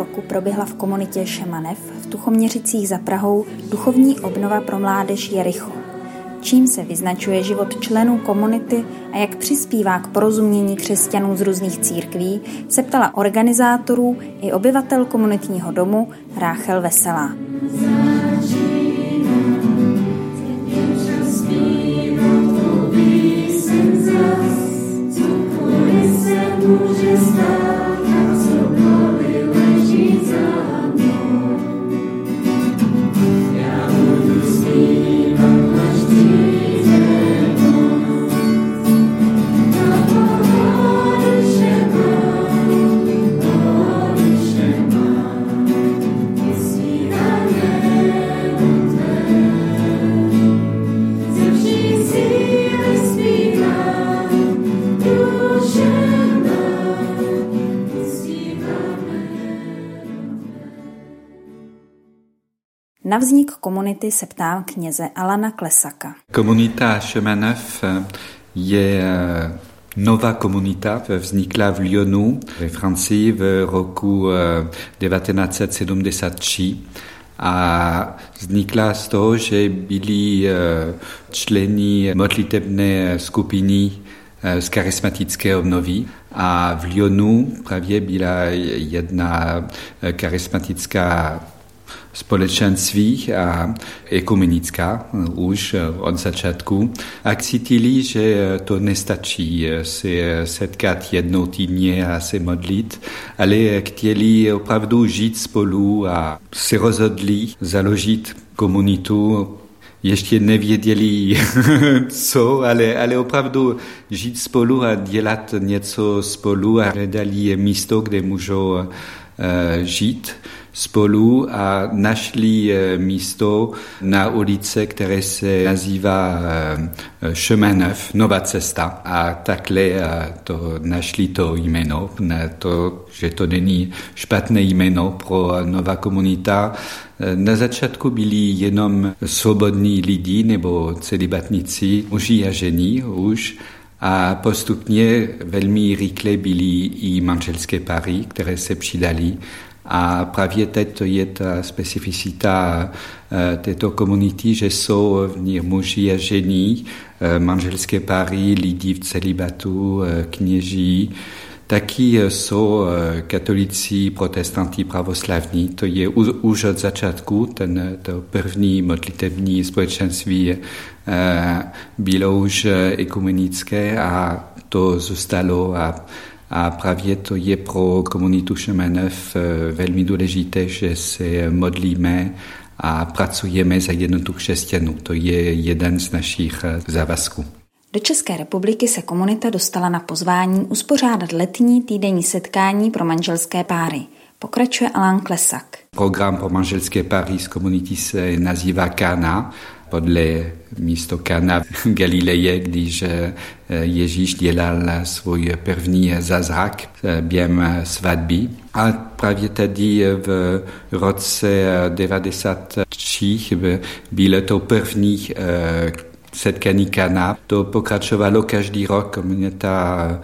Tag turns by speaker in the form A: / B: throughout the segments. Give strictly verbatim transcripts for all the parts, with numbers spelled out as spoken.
A: roku proběhla v komunitě Šemanev v Tuchoměřicích za Prahou duchovní obnova pro mládež Jericho. Čím se vyznačuje život členů komunity a jak přispívá k porozumění křesťanů z různých církví, se ptala organizátorů i obyvatel komunitního domu Ráchel Veselá. Na vznik komunity se ptám kněze Alana Klesaka.
B: Komunita Šemanev je nová komunita, vznikla v Lyonu ve Francii v roku devatenáct set sedmdesát tři a vznikla z toho, že byli členi modlitebné skupiny z charismatické obnovy a v Lyonu právě byla jedna charismatická společenství a ekumenická už od začátku. A cítili, že to nestačí se setkat jednou týdně a se modlit, ale chtěli opravdu žít spolu a se rozhodli založit komunitu. Ještě nevěděli co, ale, ale opravdu žít spolu a dělat něco spolu a hledali místo, kde můžou uh, žít spolu a našli místo na ulici, které se nazývá Chemin Neuf, Nová cesta. A takhle to našli to jméno, to, že to není špatné jméno pro nová komunita. Na začátku byli jenom svobodní lidi nebo celibatníci, muži a ženy už, a postupně velmi rychle byly i manželské páry, které se přidali. A právě teď to je ta specificita této komunity, že jsou v ní muži a ženy, manželské páry, lidi v celibatu, kněží. Taky jsou katolíci, protestanti, pravoslavní. To je už od začátku, ten to první modlitební společenství bylo už ekumenické a to zůstalo a A právě to je pro komunitu Šemanev velmi důležité, že se modlíme a pracujeme za jednotu křesťanů. To je jeden z našich závazků.
A: Do České republiky se komunita dostala na pozvání uspořádat letní týdenní setkání pro manželské páry. Pokračuje Alan Klesak.
B: Program pro manželské páry z komunity se nazývá Kana, podle místo Kana v Galileji, když Ježíš dělal svůj první zázrak během svatby. A právě tady v roce devadesát tři bylo to první setkání Kana. To pokračovalo každý rok. Komunita,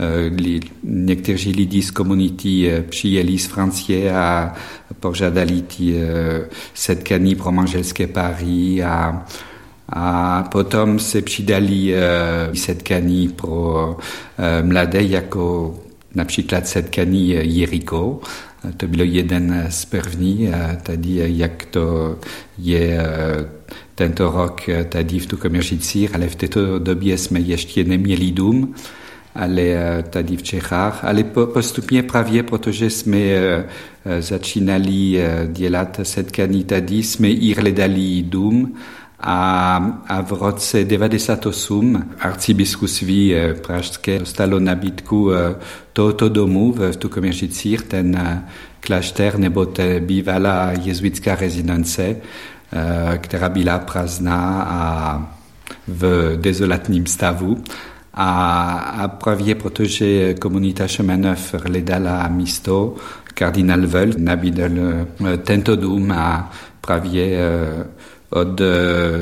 B: někteří lidi z komunity přijeli z Francie a požádali ty setkání pro manželské páry a A potom se přidali uh, setkání pro uh, mladé, jako například setkání Jericho. To bylo jeden z první. A tady, jak to je uh, tento rok tady v Tuchoměřicích, ale v této době jsme ještě neměli dům, ale uh, tady v Čechách. Ale po, postupně právě, protože jsme uh, začínali uh, dělat setkání tady, jsme i hledali dům. A, a v roce devadesát osm arcibiskupství pražské dostalo nabídku tohoto domu v Tuchoměřicích, ten klášter nebo ta bývalá jezuitská rezidence, která byla prázdná a v dezolatním stavu. A, a právě protože komunita Šemanev hledala místo, kardinál Völl nabídl tento dům a právě od,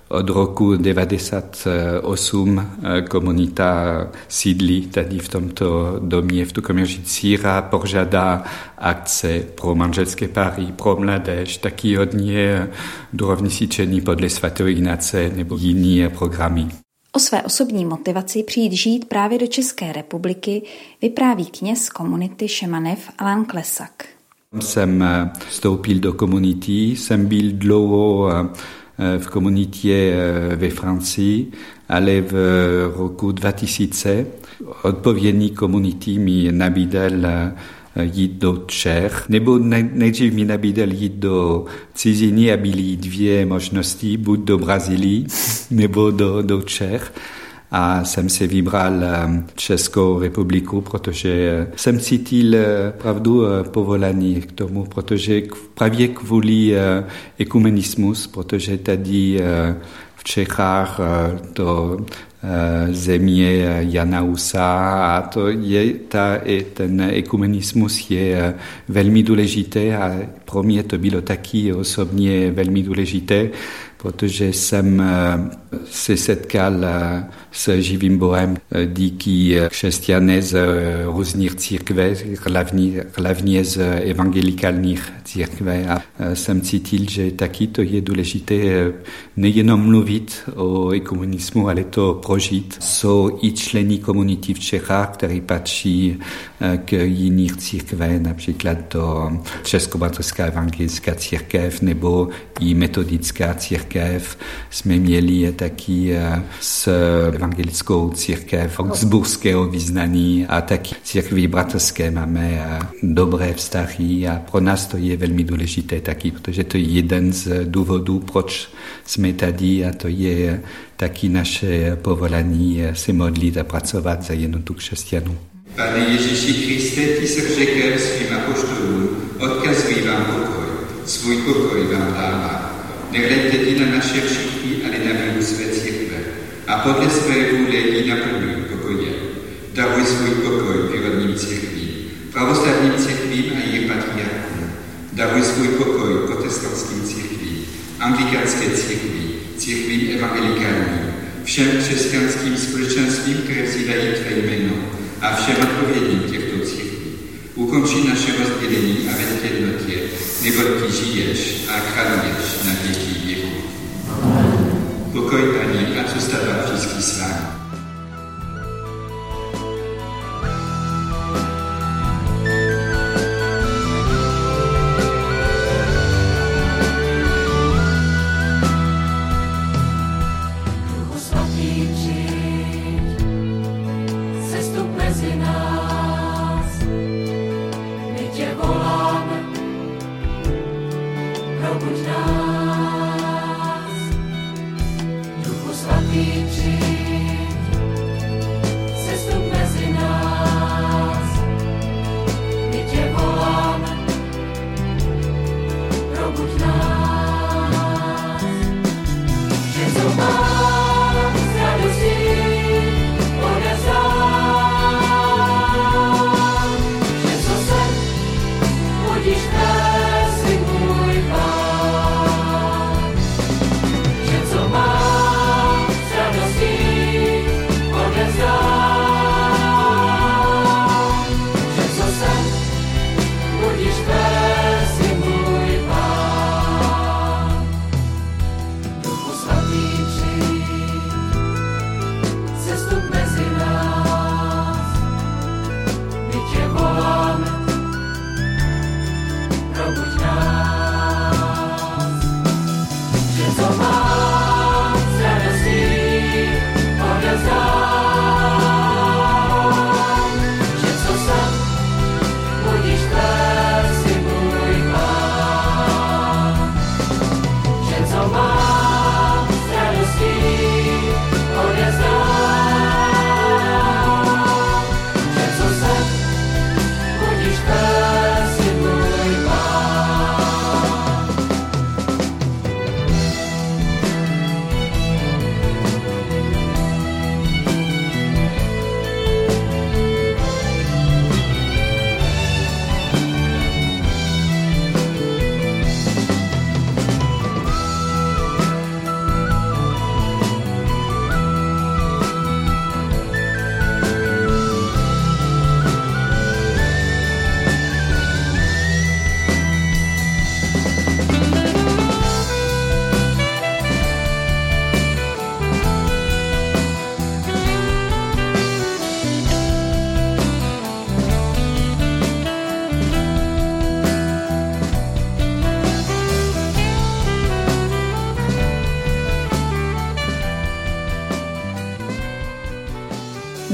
B: Od roku devadesát osm komunita sídlí tady v tomto domě v Tuchoměřicích a pořádá akce pro manželské páry, pro mládež, taky hodně duchovní cvičení podle svatého Ignáce nebo jiné programy.
A: O své osobní motivaci přijít žít právě do České republiky vypráví kněz komunity Šemanev Alan Klesak.
B: Jsem vstoupil do komunity, jsem byl dlouho v komunitě ve Francii, ale v roku dva tisíce odpovědný komunity mi nabídl jít do Čech, nebo nejdřív mi nabídl jít do ciziny a byly dvě možnosti, buď do Brazílie nebo do, do Čech. A jsem se vybral Českou republiku, protože jsem cítil pravdu povolání k tomu, protože právě kvůli ekumenismus, protože tady v Čechách to země Jana Husa a to je, ta, ten ekumenismus je velmi důležitý a pro mě to bylo taky osobně velmi důležité, protože jsem se setkal s živým Bohem díky křesťané z různých církví, hlavně, hlavně z evangelikálních církví. A jsem cítil, že taky to je důležité nejenom mluvit o ekumenismu, ale to prožít. Jsou i členy komunity v Čechách, které patří k jiných církvím, například do Českobratrské evangelická církev nebo i metodická církev. Jsme měli taky s evangelickou církev augsburského vyznání a taky církví bratrské máme dobré vztahy a pro nás to je velmi důležité taky, protože to je jeden z důvodů, proč jsme tady a to je taky naše povolání se modlit a pracovat za jednotu křesťanů.
C: Pane Ježíši Kriste, ty se řekl svým apoštolům, odkazuji vám pokoj, svůj pokoj vám dávám. Nehleďte ty na naše všichni, ale na víru své církve. A podle své vůle ji naplňuj pokojem. Daruj svůj pokoj výrodním církvím, pravoslavným církvím a jejich patriarchům. Daruj svůj pokoj protestantským církvím, anglikánské církví, církvím evangelikálním, všem křesťanským společenstvím, které vzývají tvé jméno a všem odpovědným těchto církví. Ukončí naše rozdělení a ve jednotě, neboť ty žiješ a králuješ na věky věků. Pokoj Pani a zůstává vždycky s vámi.
D: Duchu svatý, přijď,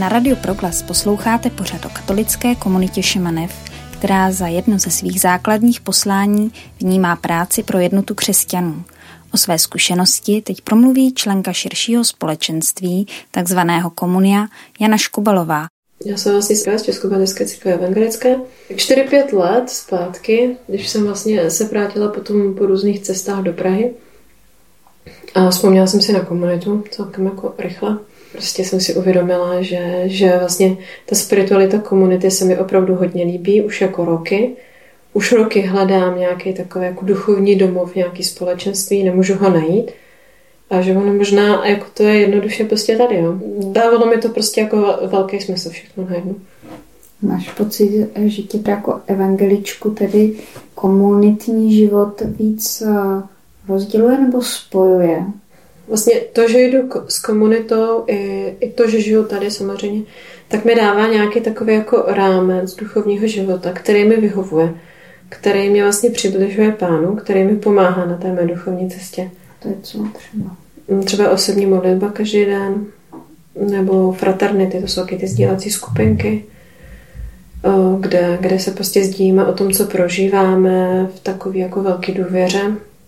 A: Na Radiu Proglas posloucháte pořad o katolické komunitě Šemanev, která za jedno ze svých základních poslání vnímá práci pro jednotu křesťanů. O své zkušenosti teď promluví členka širšího společenství, takzvaného Komunia, Jana Škubalová.
D: Já jsem vlastně z Českobratrské církve evangelické. čtyři pět let zpátky, když jsem vlastně se vrátila potom po různých cestách do Prahy a vzpomněla jsem si na komunitu celkem jako rychle. Prostě jsem si uvědomila, že, že vlastně ta spiritualita komunity se mi opravdu hodně líbí, už jako roky. Už roky hledám nějaký takový jako duchovní domov, nějaký společenství, nemůžu ho najít. A že ono možná, jako to je jednoduše prostě tady, jo. Dávalo mi to prostě jako velký smysl všechno najednou.
A: Máš pocit, že tě jako evangeličku tedy komunitní život víc rozděluje nebo spojuje?
D: Vlastně to, že jdu s komunitou, i, i to, že žiju tady samozřejmě, tak mi dává nějaký takový jako rámec duchovního života, který mi vyhovuje, který mě vlastně přibližuje Pánu, který mi pomáhá na té mé duchovní cestě.
A: To je co třeba?
D: Třeba osobní modlitba každý den, nebo fraternity, to jsou taky ty sdílecí skupinky, kde, kde se prostě sdílíme o tom, co prožíváme v takové jako velké důvěře.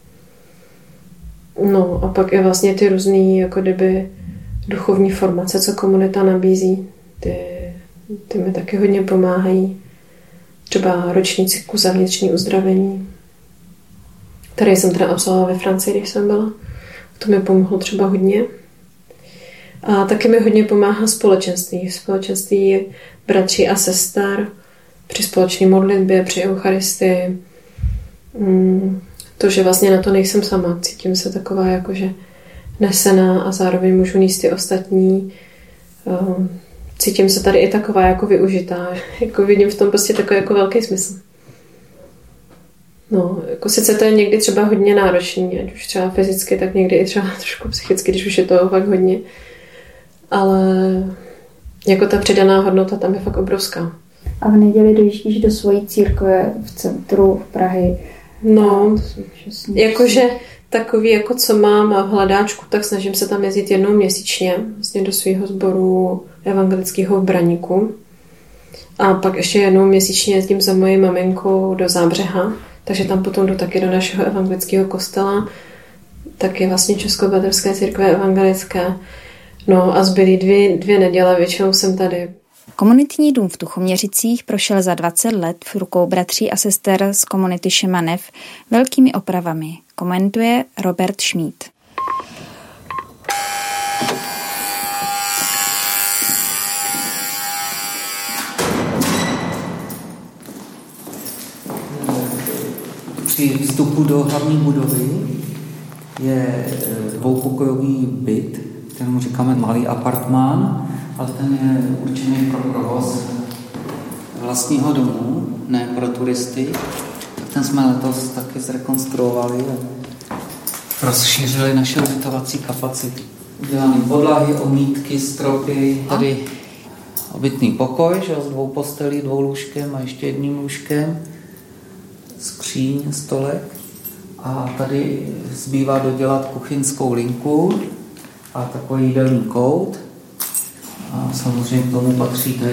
D: No a pak je vlastně ty různý jako kdyby duchovní formace, co komunita nabízí. Ty, ty mi taky hodně pomáhají. Třeba roční cyklus za vnitřní uzdravení, který jsem teda absolvovala ve Francii, když jsem byla. To mi pomohlo třeba hodně. A taky mi hodně pomáhá společenství. Společenství bratří a sester při společné modlitbě, při eucharistii. To, že vlastně na to nejsem sama. Cítím se taková jakože nesená a zároveň můžu nést ty ostatní. Cítím se tady i taková jako využitá. Jako vidím v tom prostě takový jako velký smysl. No, jako sice to je někdy třeba hodně náročný, ať už třeba fyzicky, tak někdy i třeba trošku psychicky, když už je toho fakt hodně. Ale jako ta přidaná hodnota tam je fakt obrovská.
A: A v neděli dojíždíš do svojí církve v centru Prahy.
D: No, jakože takový, jako co mám v hledáčku, tak snažím se tam jezdit jednou měsíčně vlastně do svého sboru evangelického v Braníku. A pak ještě jednou měsíčně jezdím za mojí maminkou do Zábřeha, takže tam potom jdu taky do našeho evangelického kostela, taky vlastně Českobratrské církve evangelické. No a zbylý dvě, dvě neděle většinou jsem tady.
A: Komunitní dům v Tuchoměřicích prošel za dvacet let v rukou bratří a sester z komunity Šemanev velkými opravami, komentuje Robert Schmid.
E: Při vstupu do hlavní budovy je dvoupokojový byt, kterému říkáme malý apartmán, ale ten je určený pro provoz vlastního domu, ne pro turisty. Tak ten jsme letos taky zrekonstruovali a rozšířili naše ubytovací kapacity. Udělané podlahy, omítky, stropy, tady obytný pokoj, že, s dvou postelí, dvou lůžkem a ještě jedním lůžkem, skříň, stolek. A tady zbývá dodělat kuchyňskou linku a takový jídelní kout. A samozřejmě k tomu patří tady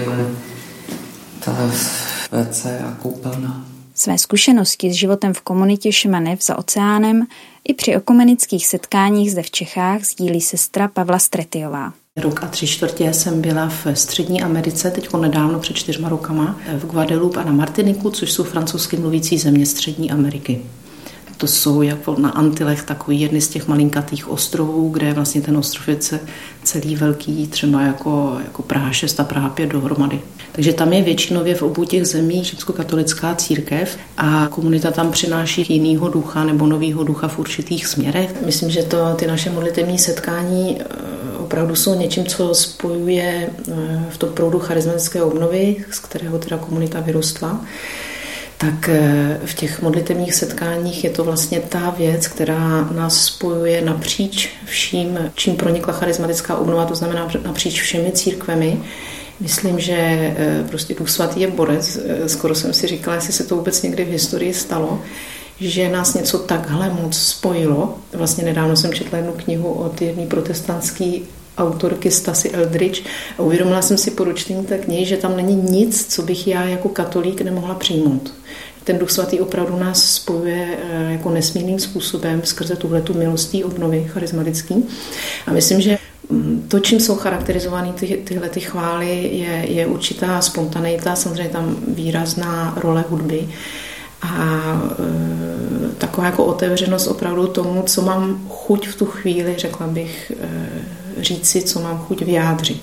E: vé cé a koupelna.
A: Své zkušenosti s životem v komunitě Šemanev za oceánem i při ekumenických setkáních zde v Čechách sdílí sestra Pavla Stretiová.
F: Rok a tři čtvrtě jsem byla v Střední Americe, teď nedávno před čtyřma rokama, v Guadeloupe a na Martiniku, což jsou francouzsky mluvící země Střední Ameriky. To jsou jako na Antilech takový jedny z těch malinkatých ostrovů, kde vlastně ten ostrov je celý velký, třeba jako, jako Praha šest a Praha pět dohromady. Takže tam je většinově v obou těch zemích římskokatolická církev a komunita tam přináší jinýho ducha nebo novýho ducha v určitých směrech. Myslím, že to ty naše modlitevní setkání opravdu jsou něčím, co spojuje v tom proudu charismatické obnovy, z kterého teda komunita vyrostla. Tak v těch modlitevních setkáních je to vlastně ta věc, která nás spojuje napříč vším, čím pronikla charismatická obnova, to znamená napříč všemi církvemi. Myslím, že prostě Duch Svatý je borec. Skoro jsem si říkala, jestli se to vůbec někdy v historii stalo, že nás něco takhle moc spojilo. Vlastně nedávno jsem četla jednu knihu od jedné protestantské autorky Stasi Eldridge a uvědomila jsem si po dočtení té knihy, že tam není nic, co bych já jako katolík nemohla přijmout. Ten Duch Svatý opravdu nás spojuje jako nesmírným způsobem skrze tuhletu milostí obnovy charismatický. A myslím, že to, čím jsou charakterizovány ty, tyhle ty chvály, je, je určitá spontaneita, samozřejmě tam výrazná role hudby a e, taková jako otevřenost opravdu tomu, co mám chuť v tu chvíli, řekla bych, e, říci, co mám chuť vyjádřit.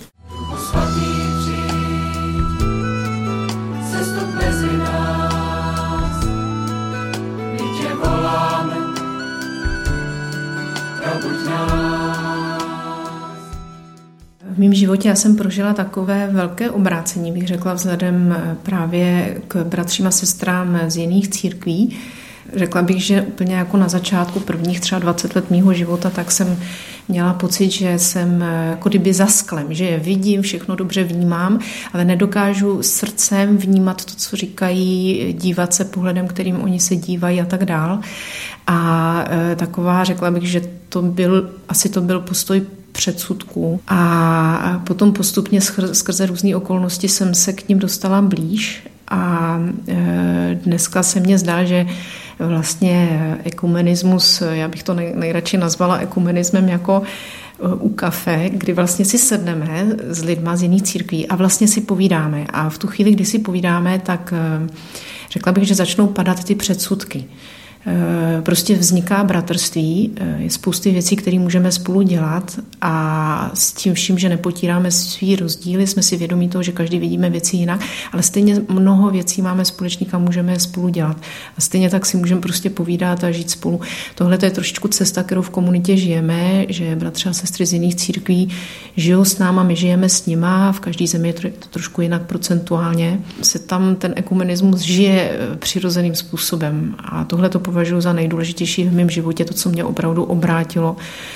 F: V mém životě já jsem prožila takové velké obrácení, bych řekla, vzhledem právě k bratřím a sestrám z jiných církví. Řekla bych, že úplně jako na začátku prvních třeba dvacet let mýho života, tak jsem měla pocit, že jsem jako kdyby za sklem, že je vidím, všechno dobře vnímám, ale nedokážu srdcem vnímat to, co říkají, dívat se pohledem, kterým oni se dívají a tak dál. A e, taková, řekla bych, že to byl, asi to byl postoj předsudků a potom postupně skrze různé okolnosti jsem se k ním dostala blíž a dneska se mně zdá, že vlastně ekumenismus, já bych to nejradši nazvala ekumenismem jako u kafe, kdy vlastně si sedneme s lidma z jiných církví a vlastně si povídáme a v tu chvíli, kdy si povídáme, tak řekla bych, že začnou padat ty předsudky. Prostě vzniká bratrství, je spousty věcí, které můžeme spolu dělat a s tím vším, že nepotíráme svý rozdíly, jsme si vědomí toho, že každý vidíme věci jinak, ale stejně mnoho věcí máme společných a můžeme spolu dělat. A stejně tak si můžeme prostě povídat a žít spolu. Tohle je trošičku cesta, kterou v komunitě žijeme, že bratři a sestry z jiných církví žijou s náma, my žijeme s nima, v každé zemi je to trošku jinak procentuálně. Se tam ten ekumenismus žije přirozeným způsobem a tohle to považuji za nejdůležitější v mém životě, to, co mě opravdu obrátilo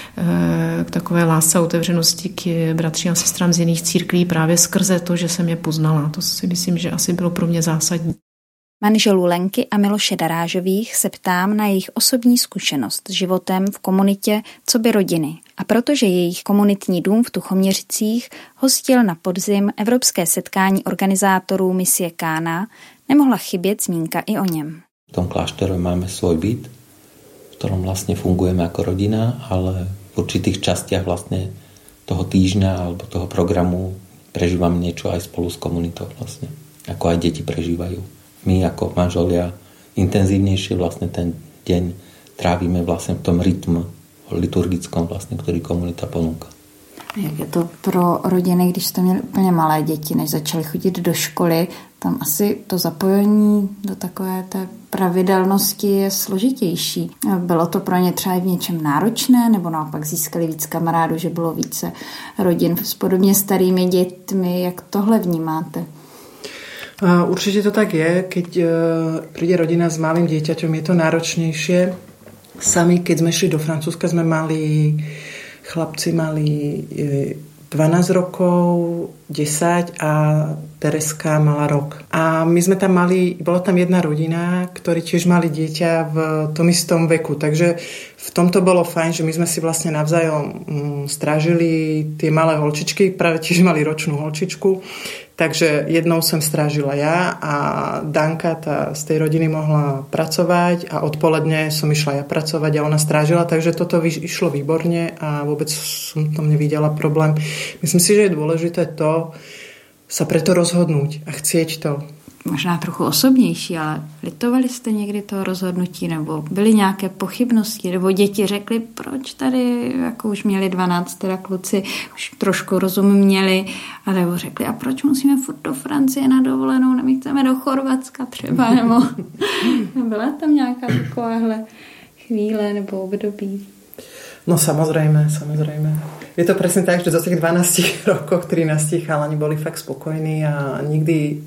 F: k takové lásce a otevřenosti k bratřím a sestrám z jiných církví právě skrze to, že jsem je poznala. To si myslím, že asi bylo pro mě zásadní.
A: Manželů Lenky a Miloše Darážových se ptám na jejich osobní zkušenost s životem v komunitě coby rodiny. A protože jejich komunitní dům v Tuchoměřicích hostil na podzim evropské setkání organizátorů misie Kána, nemohla chybět zmínka i o něm.
G: V tom kláštore máme svoj byt, v ktorom vlastne fungujeme ako rodina, ale v určitých častiach vlastne toho týždňa alebo toho programu prežívame niečo aj spolu s komunitou vlastne. Ako aj deti prežívajú. My ako manželia intenzívnejšie vlastne ten deň trávime vlastne v tom rytmu liturgickom vlastne, ktorý komunita ponúka.
A: Jak je to pro rodiny, když jste měli úplně malé děti, než začaly chodit do školy, tam asi to zapojení do takové té pravidelnosti je složitější. Bylo to pro ně třeba i v něčem náročné, nebo naopak získali víc kamarádů, že bylo více rodin s podobně starými dětmi. Jak tohle vnímáte?
H: Určite to tak je, keď príde rodina s malým dieťaťom, je to náročnejšie. Sami, keď sme šli do Francúzska, sme mali, chlapci mali dvanásť rokov, desať a Tereska mala rok. A my sme tam mali, bola tam jedna rodina, ktorí tiež mali dieťa v tom istom veku. Takže v tomto bolo fajn, že my sme si vlastne navzájom strážili tie malé holčičky, práve tiež mali ročnú holčičku. Takže jednou som strážila ja a Danka tá z tej rodiny mohla pracovať a odpoledne som išla ja pracovať a ona strážila, takže toto išlo výborne a vôbec som tam nevidela problém. Myslím si, že je dôležité to sa preto rozhodnúť a chcieť to.
A: Možná trochu osobnější, ale litovali jste někdy toho rozhodnutí, nebo byly nějaké pochybnosti, nebo děti řekly, proč tady, jako už měli dvanáct teda kluci, už trošku rozuměli, a nebo řekli, a proč musíme furt do Francie na dovolenou, nebo chceme do Chorvatska třeba, nebo byla tam nějaká takováhle chvíle nebo období?
H: No samozrejme, samozrejme. Je to presne tak, že do tých dvanástich rokov, trinásť chalani boli fakt spokojní a nikdy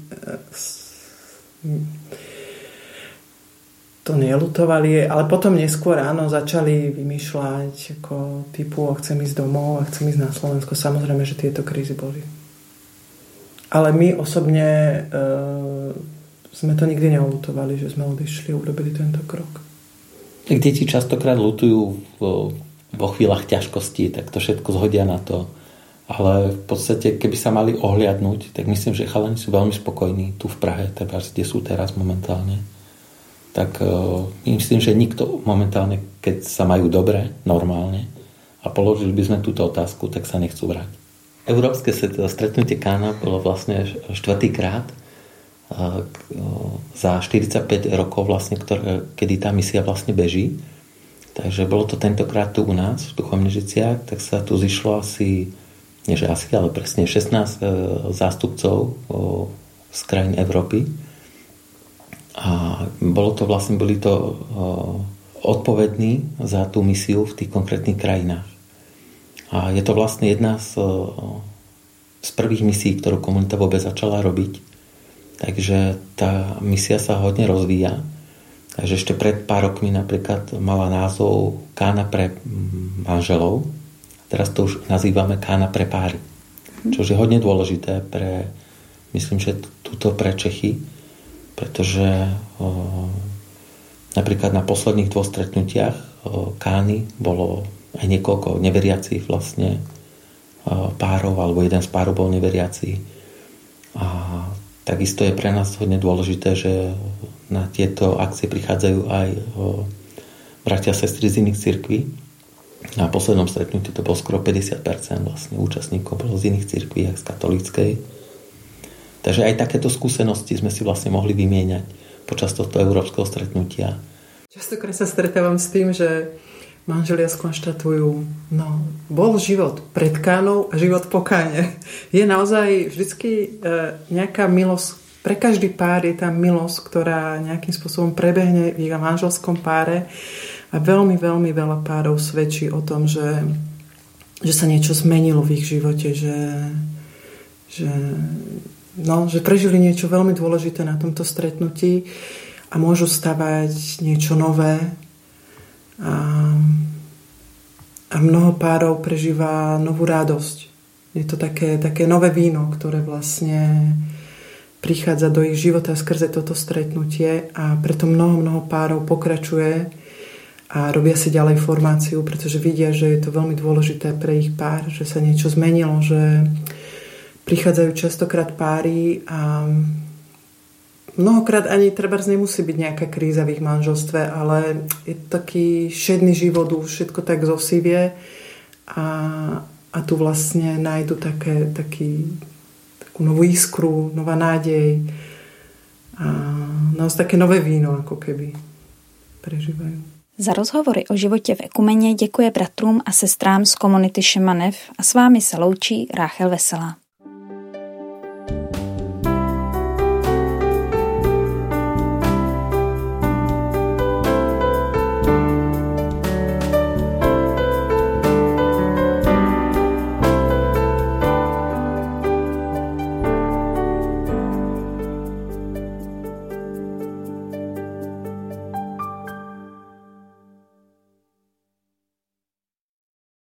H: to nelutovali, ale potom neskôr áno, začali vymýšľať ako typu, chcem ísť domov a chcem ísť na Slovensko. Samozrejme, že tieto krízy boli. Ale my osobne e, sme to nikdy nelutovali, že sme odišli a urobili tento krok.
G: Tak deti častokrát lutujú vo, vo chvíľach ťažkosti, tak to všetko zhodia na to Ale v podstate, keby sa mali ohliadnúť, tak myslím, že chalani sú veľmi spokojní tu v Prahe, teda kde sú teraz momentálne. Tak uh, myslím, že nikto momentálne, keď sa majú dobre, normálne, a položili by sme túto otázku, tak sa nechcú vrať. Európske stretnutie Kána bolo vlastne štvrtýkrát uh, za štyridsaťpäť rokov, vlastne, ktoré, kedy tá misia vlastne beží. Takže bolo to tentokrát tu u nás, v Duchovnežiciach, tak sa tu zišlo asi nie že asi, ale presne šestnásť e, zástupcov o, z krajín Európy. A bolo to vlastne, boli to o, odpovední za tú misiu v tých konkrétnych krajinách. A je to vlastne jedna z, o, z prvých misií, ktorú komunita vôbec začala robiť. Takže tá misia sa hodne rozvíja. Takže ešte pred pár rokmi napríklad mala názov Kána pre manželov. Teraz to už nazývame Kána pre páry. Čo je hodne dôležité pre, myslím, že túto pre Čechy, pretože o, napríklad na posledných dvoch stretnutiach o, Kány bolo aj niekoľko neveriacich vlastne o, párov, alebo jeden z párov bol neveriaci. A takisto je pre nás hodne dôležité, že na tieto akcie prichádzajú aj o, bratia a sestry z iných cirkví. Na poslednom stretnutí to bolo skoro päťdesiat percent vlastne účastníkov bolo z iných cirkví, ako z katolíckej. Takže aj takéto skúsenosti sme si vlastne mohli vymieňať počas tohto európskeho stretnutia.
H: Častokrát sa stretávam s tým, že manželia skonštatujú, no, bol život pred Kánou a život po Káne. Je naozaj vždycky nejaká milosť, pre každý pár je tam milosť, ktorá nejakým spôsobom prebehne v ich manželskom páre. A veľmi, veľmi veľa párov svedčí o tom, že, že sa niečo zmenilo v ich živote, že, že, no, že prežili niečo veľmi dôležité na tomto stretnutí a môžu stavať niečo nové. A, a mnoho párov prežíva novú radosť. Je to také, také nové víno, ktoré vlastne prichádza do ich života skrze toto stretnutie a preto mnoho, mnoho párov pokračuje a robia si ďalej formáciu, pretože vidia, že je to veľmi dôležité pre ich pár, že sa niečo zmenilo, že prichádzajú častokrát páry a mnohokrát ani trebárs nemusí byť nejaká kríza v ich manželstve, ale je taký šedný život, všetko tak zosivie a, a tu vlastne nájdu také, taký, takú novú iskru, nová nádej a naozaj také nové víno, ako keby prežívajú.
A: Za rozhovory o životě v ekumeně děkuje bratrům a sestrám z komunity Šemanev a s vámi se loučí Ráchel Veselá.